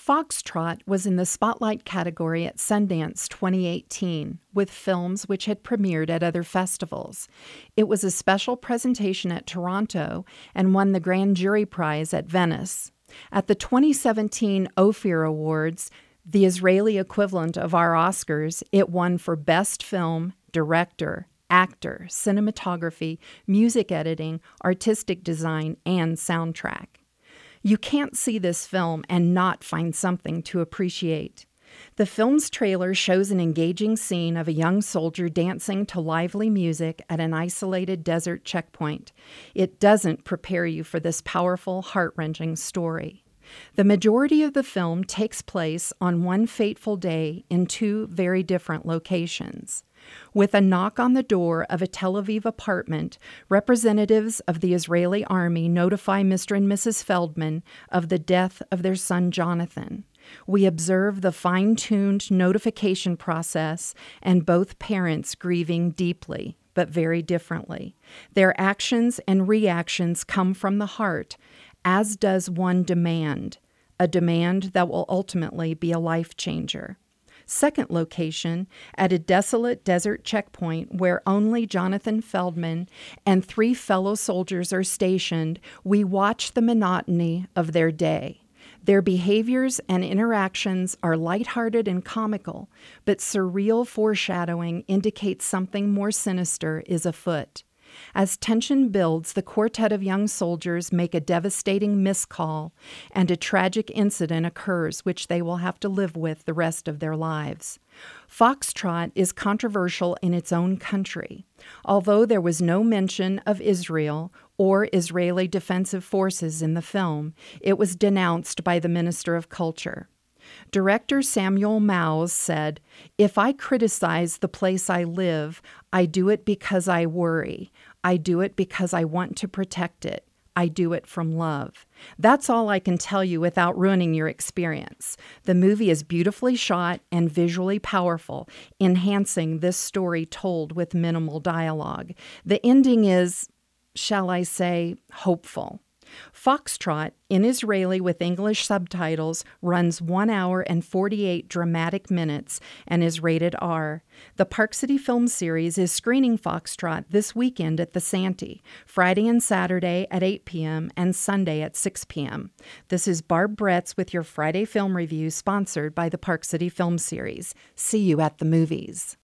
Foxtrot was in the Spotlight category at Sundance 2018, with films which had premiered at other festivals. It was a special presentation at Toronto and won the Grand Jury Prize at Venice. At the 2017 Ophir Awards, the Israeli equivalent of our Oscars, it won for Best Film, Director, Actor, Cinematography, Music Editing, Artistic Design, and Soundtrack. You can't see this film and not find something to appreciate. The film's trailer shows an engaging scene of a young soldier dancing to lively music at an isolated desert checkpoint. It doesn't prepare you for this powerful, heart-wrenching story. The majority of the film takes place on one fateful day in two very different locations. With a knock on the door of a Tel Aviv apartment, representatives of the Israeli army notify Mr. and Mrs. Feldman of the death of their son Jonathan. We observe the fine-tuned notification process and both parents grieving deeply, but very differently. Their actions and reactions come from the heart, as does one demand, a demand that will ultimately be a life changer. Second location, at a desolate desert checkpoint where only Jonathan Feldman and 3 fellow soldiers are stationed, we watch the monotony of their day. Their behaviors and interactions are lighthearted and comical, but surreal foreshadowing indicates something more sinister is afoot. As tension builds, the quartet of young soldiers make a devastating miscall, and a tragic incident occurs which they will have to live with the rest of their lives. Foxtrot is controversial in its own country. Although there was no mention of Israel or Israeli defensive forces in the film, it was denounced by the Minister of Culture. Director Samuel Maus said, "If I criticize the place I live, I do it because I worry. I do it because I want to protect it. I do it from love." That's all I can tell you without ruining your experience. The movie is beautifully shot and visually powerful, enhancing this story told with minimal dialogue. The ending is, shall I say, hopeful. Foxtrot, in Israeli with English subtitles, runs 1 hour and 48 dramatic minutes and is rated R. The Park City Film Series is screening Foxtrot this weekend at the Santee, Friday and Saturday at 8 p.m. and Sunday at 6 p.m. This is Barb Bretz with your Friday Film Review, sponsored by the Park City Film Series. See you at the movies.